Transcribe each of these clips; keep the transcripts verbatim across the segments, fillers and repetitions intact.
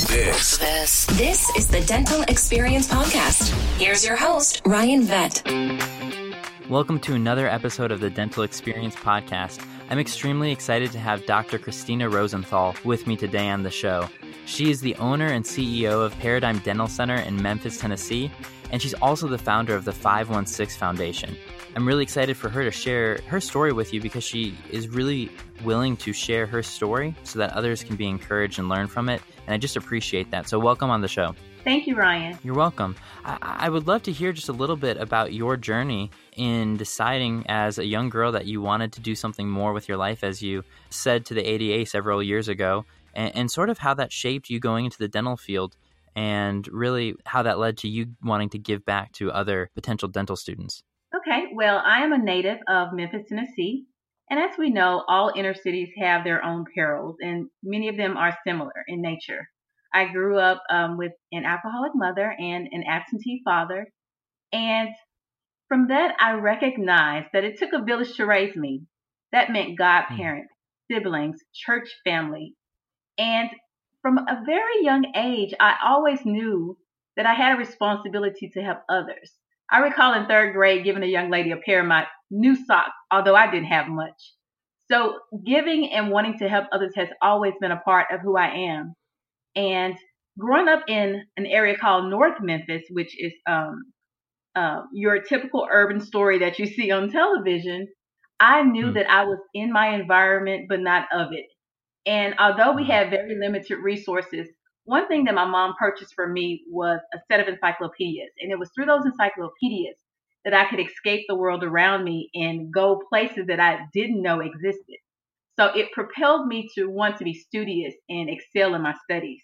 This. This. This is the Dental Experience Podcast. Here's your host, Ryan Vett. Welcome to another episode of the Dental Experience Podcast. I'm extremely excited to have Doctor Christina Rosenthal with me today on the show. She is the owner and C E O of Paradigm Dental Center in Memphis, Tennessee, and she's also the founder of the five one six Foundation. I'm really excited for her to share her story with you because she is really willing to share her story so that others can be encouraged and learn from it, and I just appreciate that. So welcome on the show. Thank you, Ryan. You're welcome. I, I would love to hear just a little bit about your journey in deciding as a young girl that you wanted to do something more with your life, as you said to the A D A several years ago, and, and sort of how that shaped you going into the dental field and really how that led to you wanting to give back to other potential dental students. Okay, well, I am a native of Memphis, Tennessee, and as we know, all inner cities have their own perils, and many of them are similar in nature. I grew up um, with an alcoholic mother and an absentee father, and from that, I recognized that it took a village to raise me. That meant godparents, siblings, church family, and from a very young age, I always knew that I had a responsibility to help others. I recall in third grade giving a young lady a pair of my new socks, although I didn't have much. So giving and wanting to help others has always been a part of who I am. And growing up in an area called North Memphis, which is um, uh, your typical urban story that you see on television, I knew mm. that I was in my environment, but not of it. And although we had very limited resources, one thing that my mom purchased for me was a set of encyclopedias. And it was through those encyclopedias that I could escape the world around me and go places that I didn't know existed. So it propelled me to want to be studious and excel in my studies.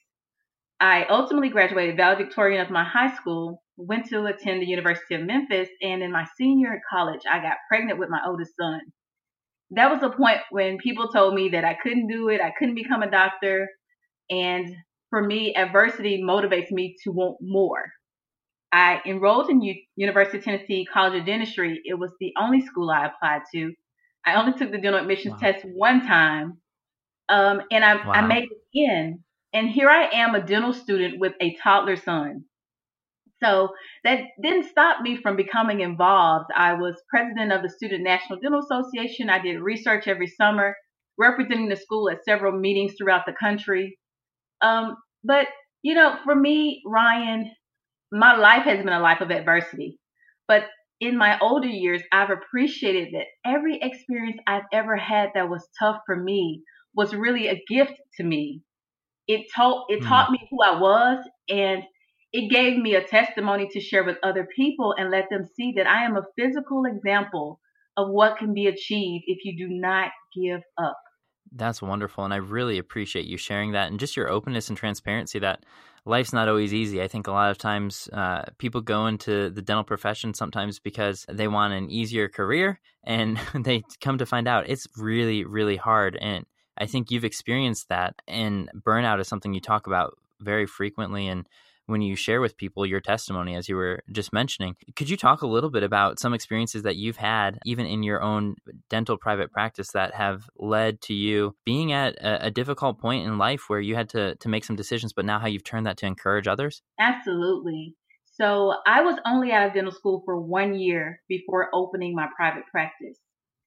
I ultimately graduated valedictorian of my high school, went to attend the University of Memphis, and in my senior year of college, I got pregnant with my oldest son. That was a point when people told me that I couldn't do it, I couldn't become a doctor, and for me, adversity motivates me to want more. I enrolled in U- University of Tennessee College of Dentistry. It was the only school I applied to. I only took the dental admissions wow. test one time, um, and I, wow. I made it in. And here I am, a dental student with a toddler son. So that didn't stop me from becoming involved. I was president of the Student National Dental Association. I did research every summer, representing the school at several meetings throughout the country. Um, but, you know, for me, Ryan, my life has been a life of adversity. But in my older years, I've appreciated that every experience I've ever had that was tough for me was really a gift to me. It taught, it mm. taught me who I was, and it gave me a testimony to share with other people and let them see that I am a physical example of what can be achieved if you do not give up. That's wonderful. And I really appreciate you sharing that and just your openness and transparency that life's not always easy. I think a lot of times uh, people go into the dental profession sometimes because they want an easier career, and they come to find out it's really, really hard. And I think you've experienced that, and burnout is something you talk about very frequently. And when you share with people your testimony, as you were just mentioning, could you talk a little bit about some experiences that you've had, even in your own dental private practice, that have led to you being at a, a difficult point in life where you had to, to make some decisions, but now how you've turned that to encourage others? Absolutely. So I was only out of dental school for one year before opening my private practice.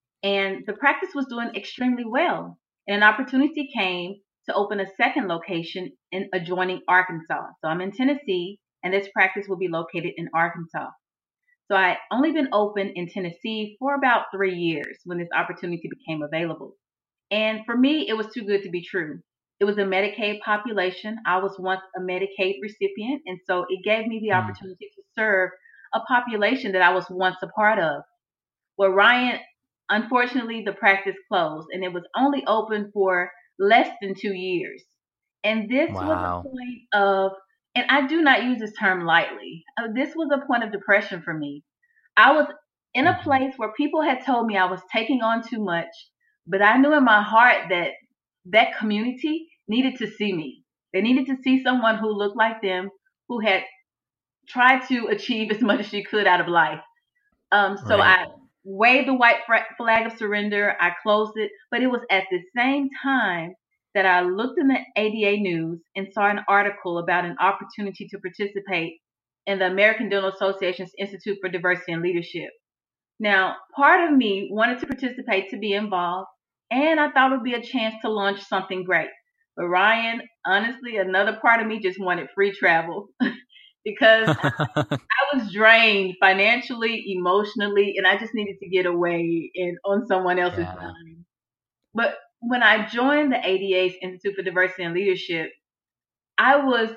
And the practice was doing extremely well. And an opportunity came to open a second location in adjoining Arkansas. So I'm in Tennessee, and this practice will be located in Arkansas. So I only been open in Tennessee for about three years when this opportunity became available. And for me, it was too good to be true. It was a Medicaid population. I was once a Medicaid recipient, and so it gave me the mm. opportunity to serve a population that I was once a part of. Well, Ryan, unfortunately, the practice closed, and it was only open for less than two years. And this wow. was a point of, and I do not use this term lightly, uh, this was a point of depression for me. I was in a place where people had told me I was taking on too much, but I knew in my heart that that community needed to see me. They needed to see someone who looked like them, who had tried to achieve as much as she could out of life. Um, so right. I waved the white flag of surrender. I closed it, but it was at the same time that I looked in the A D A news and saw an article about an opportunity to participate in the American Dental Association's Institute for Diversity and Leadership. Now, part of me wanted to participate, to be involved, and I thought it would be a chance to launch something great. But Ryan, honestly, another part of me just wanted free travel because I was drained financially, emotionally, and I just needed to get away and on someone else's Yeah. time. But when I joined the A D A's Institute for Diversity and Leadership, I was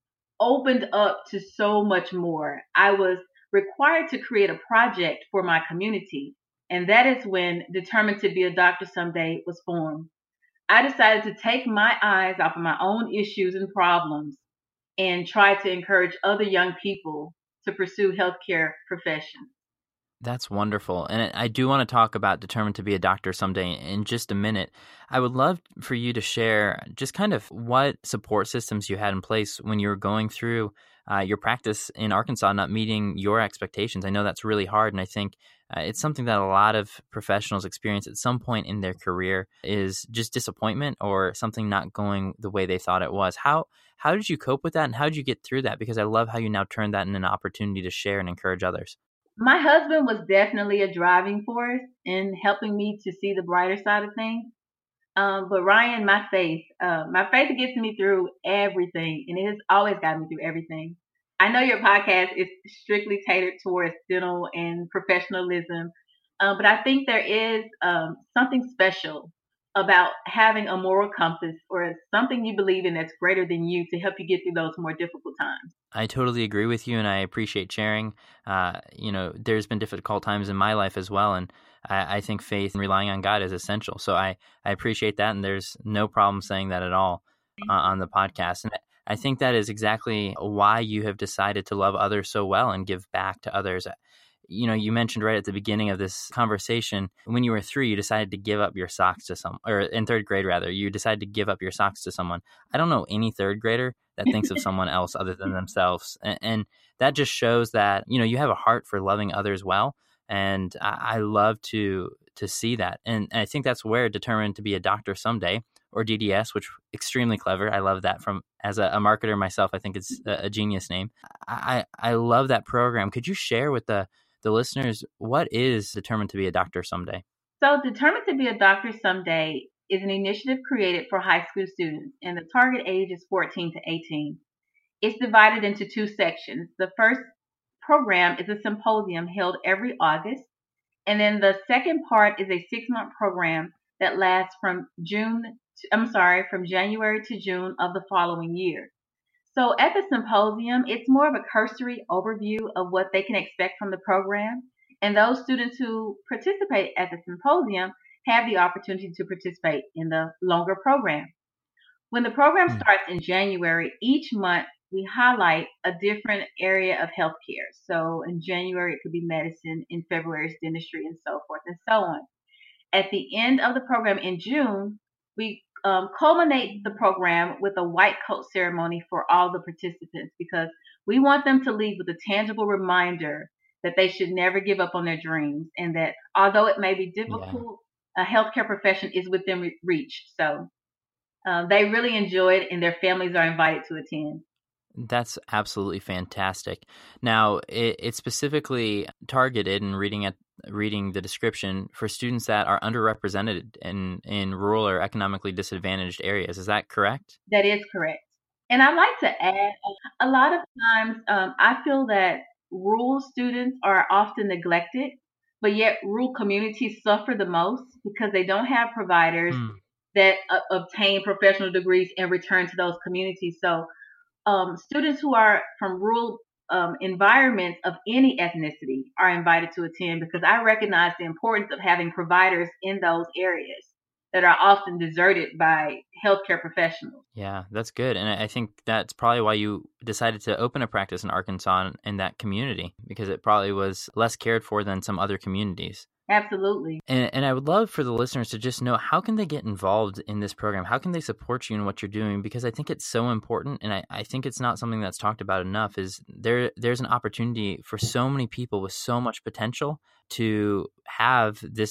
opened up to so much more. I was required to create a project for my community, and that is when Determined to Be a Doctor Someday was formed. I decided to take my eyes off of my own issues and problems and try to encourage other young people to pursue healthcare professions. That's wonderful. And I do want to talk about Determined to Be a Doctor Someday in just a minute. I would love for you to share just kind of what support systems you had in place when you were going through uh, your practice in Arkansas, not meeting your expectations. I know that's really hard, and I think uh, it's something that a lot of professionals experience at some point in their career is just disappointment or something not going the way they thought it was. How how did you cope with that, and how did you get through that? Because I love how you now turn that into an opportunity to share and encourage others. My husband was definitely a driving force in helping me to see the brighter side of things. Um, but Ryan, my faith, uh, my faith gets me through everything, and it has always gotten me through everything. I know your podcast is strictly catered towards dental and professionalism, uh, but I think there is um, something special about having a moral compass or something you believe in that's greater than you to help you get through those more difficult times. I totally agree with you, and I appreciate sharing. Uh, you know, there's been difficult times in my life as well, and I, I think faith and relying on God is essential. So I, I appreciate that, and there's no problem saying that at all uh, on the podcast. And I think that is exactly why you have decided to love others so well and give back to others. You know, you mentioned right at the beginning of this conversation, when you were three, you decided to give up your socks to some, or in third grade rather, you decided to give up your socks to someone. I don't know any third grader that thinks of someone else other than themselves. And, and that just shows that, you know, you have a heart for loving others well. And I, I love to to see that. And, and I think that's where Determined to Be a Doctor Someday, or D D S, which extremely clever. I love that. From as a, a marketer myself, I think it's a, a genius name. I, I love that program. Could you share with the the listeners, what is Determined to Be a Doctor Someday? So Determined to Be a Doctor Someday is an initiative created for high school students, and the target age is fourteen to eighteen. It's divided into two sections. The first program is a symposium held every August, and then the second part is a six-month program that lasts from June, to, I'm sorry, from January to June of the following year. So at the symposium, it's more of a cursory overview of what they can expect from the program. And those students who participate at the symposium have the opportunity to participate in the longer program. When the program mm. starts in January, each month we highlight a different area of healthcare. So in January, it could be medicine. In February, it's dentistry, and so forth and so on. At the end of the program in June, we Um, culminate the program with a white coat ceremony for all the participants, because we want them to leave with a tangible reminder that they should never give up on their dreams, and that although it may be difficult, yeah. a healthcare profession is within reach. So uh, they really enjoy it, and their families are invited to attend. That's absolutely fantastic. Now, it, it's specifically targeted, and reading at reading the description, for students that are underrepresented in, in rural or economically disadvantaged areas. Is that correct? That is correct. And I'd like to add, a lot of times um, I feel that rural students are often neglected, but yet rural communities suffer the most because they don't have providers mm. that uh, obtain professional degrees and return to those communities. So um, students who are from rural Um, environments of any ethnicity are invited to attend, because I recognize the importance of having providers in those areas that are often deserted by healthcare professionals. Yeah, that's good. And I think that's probably why you decided to open a practice in Arkansas in that community, because it probably was less cared for than some other communities. Absolutely. And, and I would love for the listeners to just know, how can they get involved in this program? How can they support you in what you're doing? Because I think it's so important, and I, I think it's not something that's talked about enough, is there there's an opportunity for so many people with so much potential to have this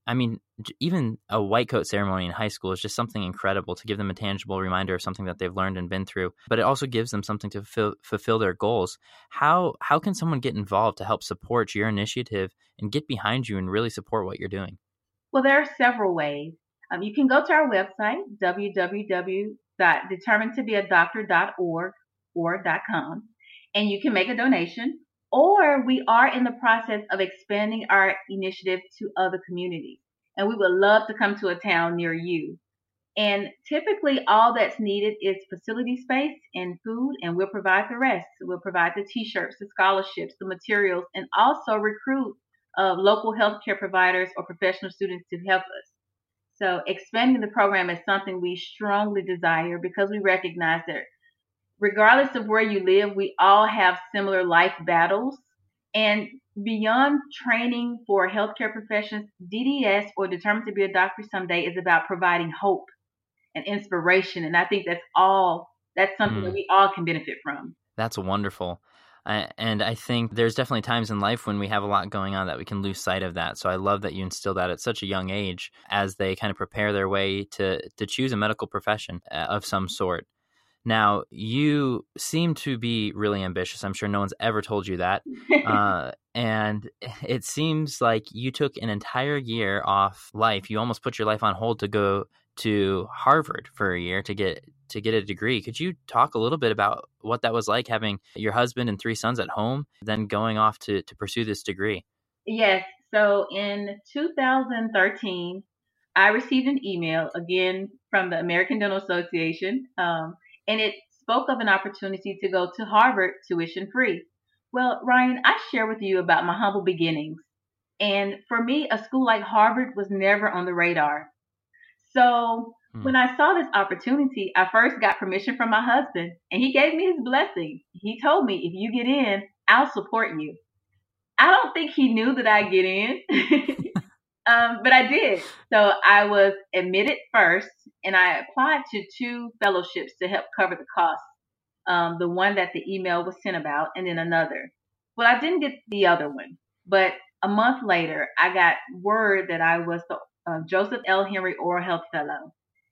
I mean, j- even a white coat ceremony in high school is just something incredible to give them a tangible reminder of something that they've learned and been through, but it also gives them something to fulfill, fulfill their goals. How how can someone get involved to help support your initiative and get behind you and really support what you're doing? Well, there are several ways. Um, you can go to our website, w w w dot determined to be a doctor dot org or .com, and you can make a donation. Or we are in the process of expanding our initiative to other communities, and we would love to come to a town near you. And typically, all that's needed is facility space and food, and we'll provide the rest. We'll provide the T-shirts, the scholarships, the materials, and also recruit uh, local healthcare providers or professional students to help us. So expanding the program is something we strongly desire because we recognize that regardless of where you live, we all have similar life battles. And beyond training for healthcare professions, D D S, or Determined to be a Doctor Someday, is about providing hope and inspiration. And I think that's all, that's something that Mm, we all can benefit from. that's wonderful. I, and I think there's definitely times in life when we have a lot going on that we can lose sight of that. So I love that you instill that at such a young age as they kind of prepare their way to to choose a medical profession uh, of some sort. Now, you seem to be really ambitious. I'm sure no one's ever told you that. Uh, and it seems like you took an entire year off life. You almost put your life on hold to go to Harvard for a year to get to get a degree. Could you talk a little bit about what that was like, having your husband and three sons at home, then going off to, to pursue this degree? Yes. So in two thousand thirteen, I received an email again from the American Dental Association, um, and it spoke of an opportunity to go to Harvard tuition free. Well, Ryan, I share with you about my humble beginnings. And for me, a school like Harvard was never on the radar. So Hmm. when I saw this opportunity, I first got permission from my husband, and he gave me his blessing. He told me, if you get in, I'll support you. I don't think he knew that I'd get in, um, but I did. So I was admitted first, and I applied to two fellowships to help cover the cost. Um, the one that the email was sent about, and then another. Well, I didn't get the other one, but a month later, I got word that I was the uh, Joseph L. Henry Oral Health Fellow.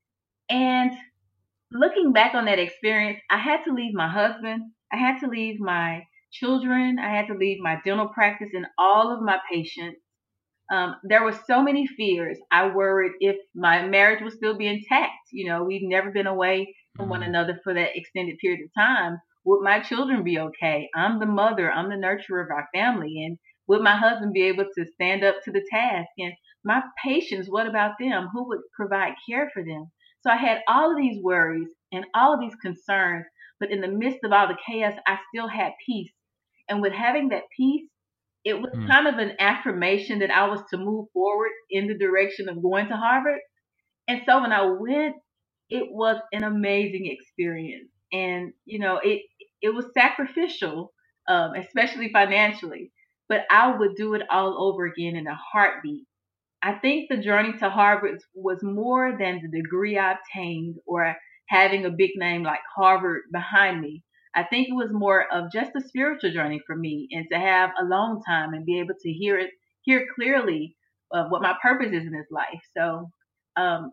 And looking back on that experience, I had to leave my husband. I had to leave my children. I had to leave my dental practice and all of my patients. Um, there were so many fears. I worried if my marriage would still be intact. You know, we'd never been away from one Mm, another for that extended period of time. Would my children be okay? I'm the mother. I'm the nurturer of our family. And would my husband be able to stand up to the task? And my patients, what about them? Who would provide care for them? So I had all of these worries and all of these concerns. But in the midst of all the chaos, I still had peace. And with having that peace, it was mm. kind of an affirmation that I was to move forward in the direction of going to Harvard. And so when I went, it was an amazing experience. And, you know, it, it was sacrificial, um, especially financially, but I would do it all over again in a heartbeat. I think the journey to Harvard was more than the degree I obtained or having a big name like Harvard behind me. I think it was more of just a spiritual journey for me, and to have a long time and be able to hear it, hear clearly uh, what my purpose is in this life. So um,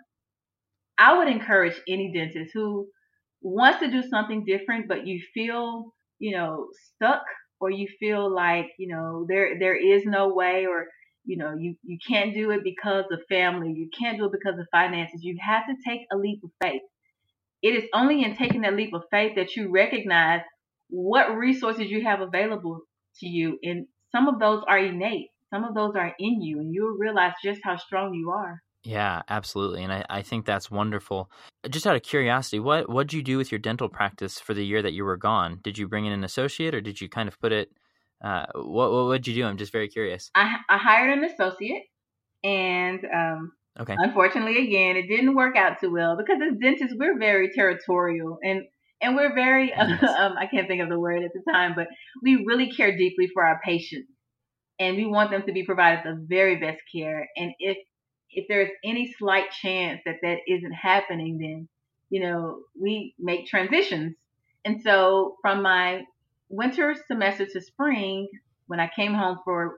I would encourage any dentist who wants to do something different, but you feel, you know, stuck, or you feel like, you know, there there is no way, or you know, you you can't do it because of family, you can't do it because of finances. You have to take a leap of faith. It is only in taking that leap of faith that you recognize what resources you have available to you, and some of those are innate, some of those are in you, and you'll realize just how strong you are. Yeah, absolutely. And I, I think that's wonderful. Just out of curiosity, what what did you do with your dental practice for the year that you were gone? Did you bring in an associate, or did you kind of put it, uh, what, what would you do? I'm just very curious. I, I hired an associate, and um, Okay. unfortunately, again, it didn't work out too well because as dentists, we're very territorial, and and we're very Yes. um, I can't think of the word at the time, but we really care deeply for our patients, and we want them to be provided the very best care. And if if there's any slight chance that that isn't happening, then you know we make transitions. And so from my winter semester to spring, when I came home for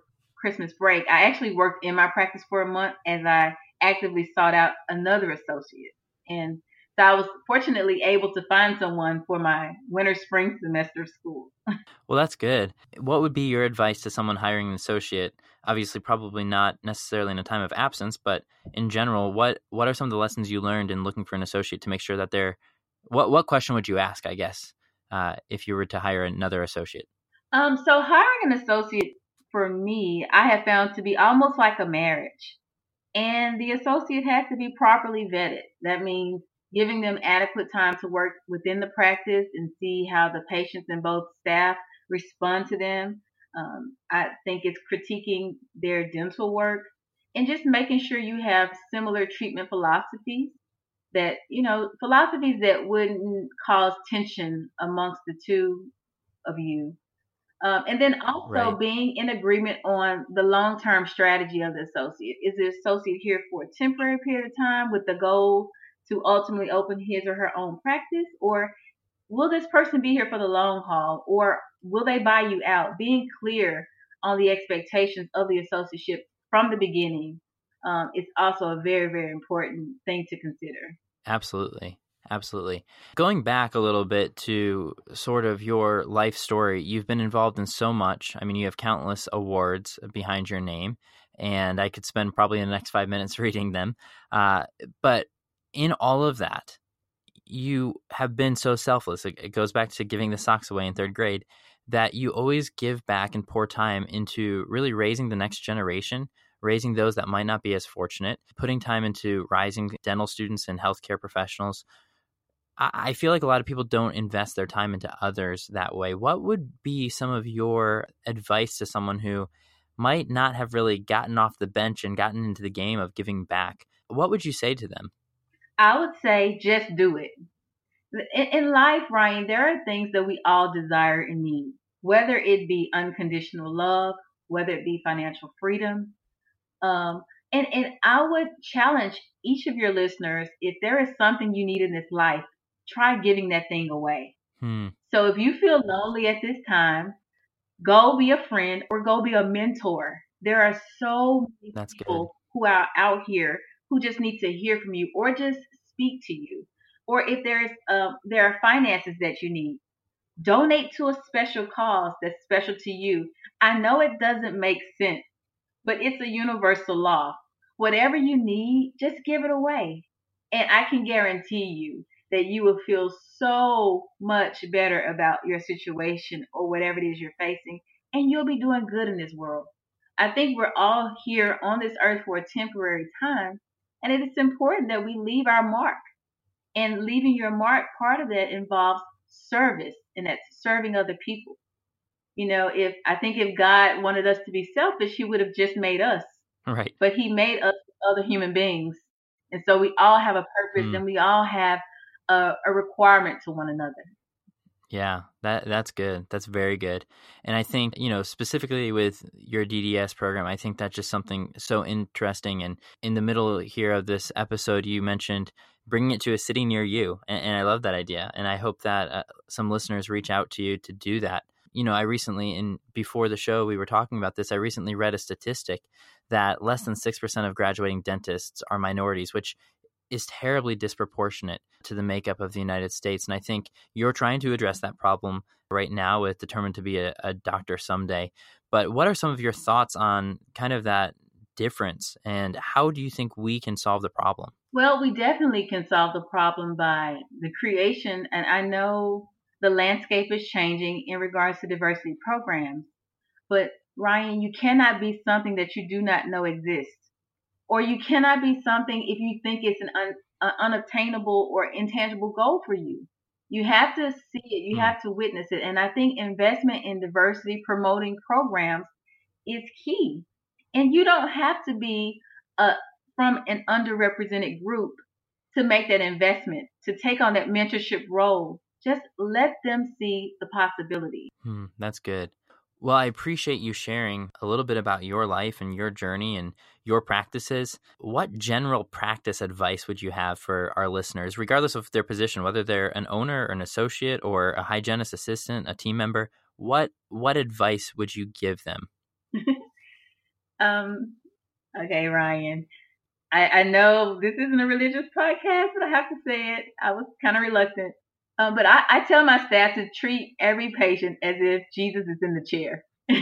Christmas break, I actually worked in my practice for a month as I actively sought out another associate. And so I was fortunately able to find someone for my winter spring semester of school. Well, that's good. What would be your advice to someone hiring an associate? Obviously, probably not necessarily in a time of absence, but in general, what, what are some of the lessons you learned in looking for an associate to make sure that they're, what, what question would you ask, I guess, uh, if you were to hire another associate? Um, so hiring an associate for me, I have found to be almost like a marriage. And the associate has to be properly vetted. That means giving them adequate time to work within the practice and see how the patients and both staff respond to them. Um, I think it's critiquing their dental work and just making sure you have similar treatment philosophies that, you know, philosophies that wouldn't cause tension amongst the two of you. Um, and then also Right. being in agreement on the long-term strategy of the associate. Is the associate here for a temporary period of time with the goal to ultimately open his or her own practice? Or will this person be here for the long haul? Or will they buy you out? Being clear on the expectations of the associateship from the beginning um, is also a very, very important thing to consider. Absolutely. Absolutely. Going back a little bit to sort of your life story, you've been involved in so much. I mean, you have countless awards behind your name, and I could spend probably the next five minutes reading them. Uh, but in all of that, you have been so selfless. It, it goes back to giving the socks away in third grade, that you always give back and pour time into really raising the next generation, raising those that might not be as fortunate, putting time into rising dental students and healthcare professionals. I feel like a lot of people don't invest their time into others that way. What would be some of your advice to someone who might not have really gotten off the bench and gotten into the game of giving back? What would you say to them? I would say just do it. In, in life, Ryan, there are things that we all desire and need, whether it be unconditional love, whether it be financial freedom. Um, and, and I would challenge each of your listeners, if there is something you need in this life, try giving that thing away. Hmm. So if you feel lonely at this time, go be a friend or go be a mentor. There are so many That's people good. who are out here who just need to hear from you or just speak to you. Or if there's uh, there are finances that you need, donate to a special cause that's special to you. I know it doesn't make sense, but it's a universal law. Whatever you need, just give it away. And I can guarantee you that you will feel so much better about your situation or whatever it is you're facing, and you'll be doing good in this world. I think we're all here on this earth for a temporary time, and it is important that we leave our mark. And leaving your mark, part of that involves service, and that's serving other people. You know, if I think if God wanted us to be selfish, he would have just made us. Right. But he made us other human beings. And so we all have a purpose Hmm. and we all have a, a requirement to one another. Yeah, that that's good. That's very good. And I think, you know, specifically with your D D S program, I think that's just something so interesting. And in the middle here of this episode, you mentioned bringing it to a city near you. And, and I love that idea. And I hope that uh, some listeners reach out to you to do that. You know, I recently, in before the show, we were talking about this. I recently read a statistic that less than six percent of graduating dentists are minorities, which is terribly disproportionate to the makeup of the United States. And I think you're trying to address that problem right now with Determined to be a, a Doctor Someday. But what are some of your thoughts on kind of that difference, and how do you think we can solve the problem? Well, we definitely can solve the problem by the creation, and I know the landscape is changing in regards to diversity programs, but Ryan, you cannot be something that you do not know exists. Or you cannot be something if you think it's an un, uh, unobtainable or intangible goal for you. You have to see it. You Hmm. have to witness it. And I think investment in diversity promoting programs is key. And you don't have to be uh, from an underrepresented group to make that investment, to take on that mentorship role. Just let them see the possibility. Hmm, that's good. Well, I appreciate you sharing a little bit about your life and your journey and your practices. What general practice advice would you have for our listeners, regardless of their position, whether they're an owner or an associate or a hygienist assistant, a team member? What what advice would you give them? Um, okay, Ryan. I, I know this isn't a religious podcast, but I have to say it. I was kind of reluctant. Um, but I, I tell my staff to treat every patient as if Jesus is in the chair.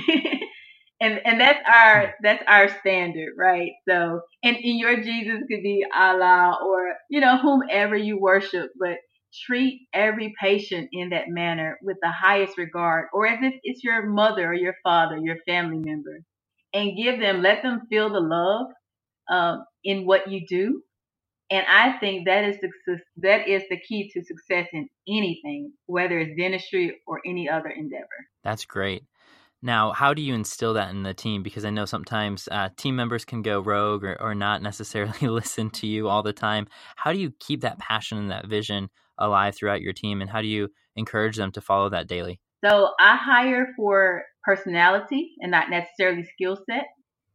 and and that's our that's our standard, right? So, and, and your Jesus could be Allah or, you know, whomever you worship, but treat every patient in that manner with the highest regard, or as if it's your mother or your father, your family member, and give them, let them feel the love um, in what you do. And I think that is the, that is the key to success in anything, whether it's dentistry or any other endeavor. That's great. Now, how do you instill that in the team? Because I know sometimes uh, team members can go rogue or, or not necessarily listen to you all the time. How do you keep that passion and that vision alive throughout your team? And how do you encourage them to follow that daily? So I hire for personality and not necessarily skill set.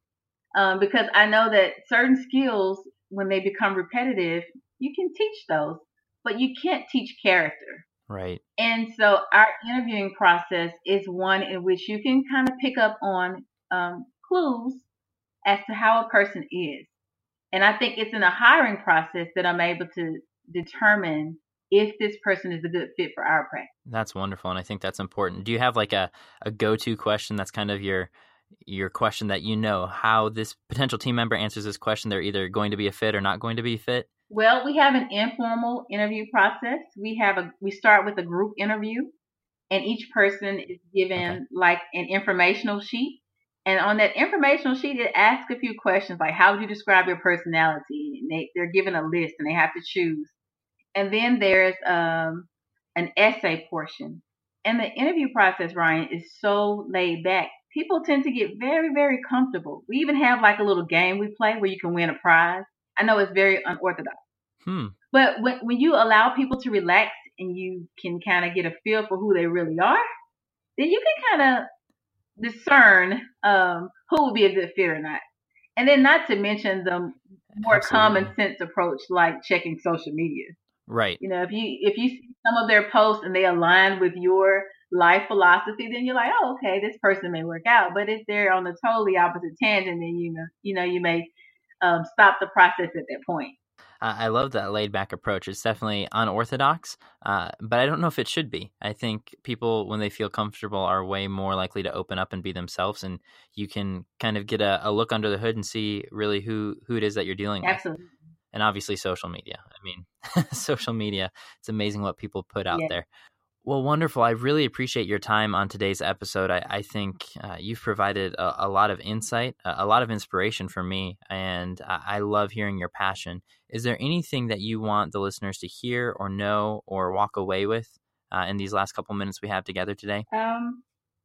Um, because I know that certain skills, when they become repetitive, you can teach those, but you can't teach character. Right. And so our interviewing process is one in which you can kind of pick up on um, clues as to how a person is. And I think it's in the hiring process that I'm able to determine if this person is a good fit for our practice. That's wonderful. And I think that's important. Do you have like a, a go-to question that's kind of your your question that you know how this potential team member answers this question, they're either going to be a fit or not going to be a fit? Well, we have an informal interview process. We have a we start with a group interview, and each person is given okay. like an informational sheet. And on that informational sheet, it asks a few questions like, how would you describe your personality? And they, they're given a list and they have to choose. And then there's um, an essay portion. And the interview process, Ryan, is so laid back. People tend to get very, very comfortable. We even have like a little game we play where you can win a prize. I know it's very unorthodox. Hmm. But when, when you allow people to relax and you can kind of get a feel for who they really are, then you can kind of discern um, who will be a good fit or not. And then not to mention the more Absolutely. common sense approach like checking social media. Right. You know, if you if you see some of their posts and they align with your life philosophy, then you're like, oh, okay, this person may work out. But if they're on the totally opposite tangent, then you know, you know, you may um, stop the process at that point. Uh, I love that laid back approach. It's definitely unorthodox, uh, but I don't know if it should be. I think people, when they feel comfortable, are way more likely to open up and be themselves. And you can kind of get a, a look under the hood and see really who, who it is that you're dealing with. Absolutely. And obviously social media. I mean, social media, it's amazing what people put out yeah. there. Well, wonderful. I really appreciate your time on today's episode. I, I think uh, you've provided a, a lot of insight, a, a lot of inspiration for me, and I, I love hearing your passion. Is there anything that you want the listeners to hear or know or walk away with uh, in these last couple minutes we have together today? Um,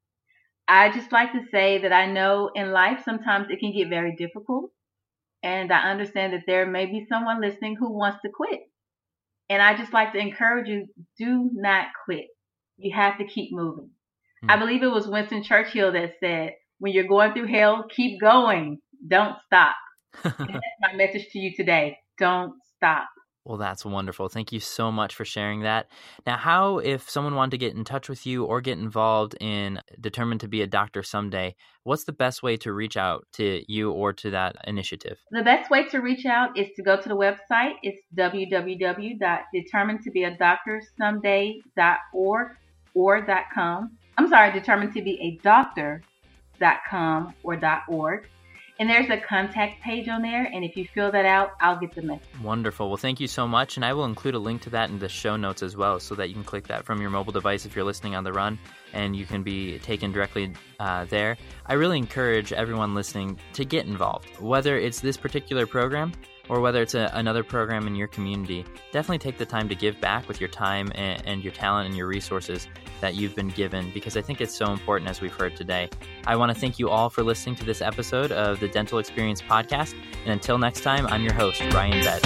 I just like to say that I know in life sometimes it can get very difficult, and I understand that there may be someone listening who wants to quit. And I just like to encourage you, do not quit. You have to keep moving. Hmm. I believe it was Winston Churchill that said, when you're going through hell, keep going. Don't stop. And that's my message to you today. Don't stop. Well, that's wonderful. Thank you so much for sharing that. Now, how, if someone wanted to get in touch with you or get involved in Determined to be a Doctor Someday, what's the best way to reach out to you or to that initiative? The best way to reach out is to go to the website. It's w w w dot determined to be a doctor someday dot org or .com. I'm sorry, determined to be a doctor dot com or .org. And there's a contact page on there, and if you fill that out, I'll get the message. Wonderful. Well, thank you so much, and I will include a link to that in the show notes as well, so that you can click that from your mobile device if you're listening on the run, and you can be taken directly uh, there. I really encourage everyone listening to get involved, whether it's this particular program or whether it's a, another program in your community. Definitely take the time to give back with your time and, and your talent and your resources that you've been given, because I think it's so important, as we've heard today. I want to thank you all for listening to this episode of the Dental Experience Podcast. And until next time, I'm your host, Ryan Bed.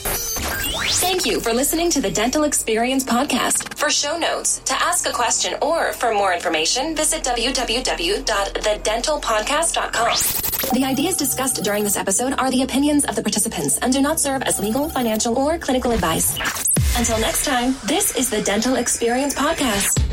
Thank you for listening to the Dental Experience Podcast. For show notes, to ask a question, or for more information, visit w w w dot the dental podcast dot com. The ideas discussed during this episode are the opinions of the participants and do not serve as legal, financial, or clinical advice. Until next time, this is the Dental Experience Podcast.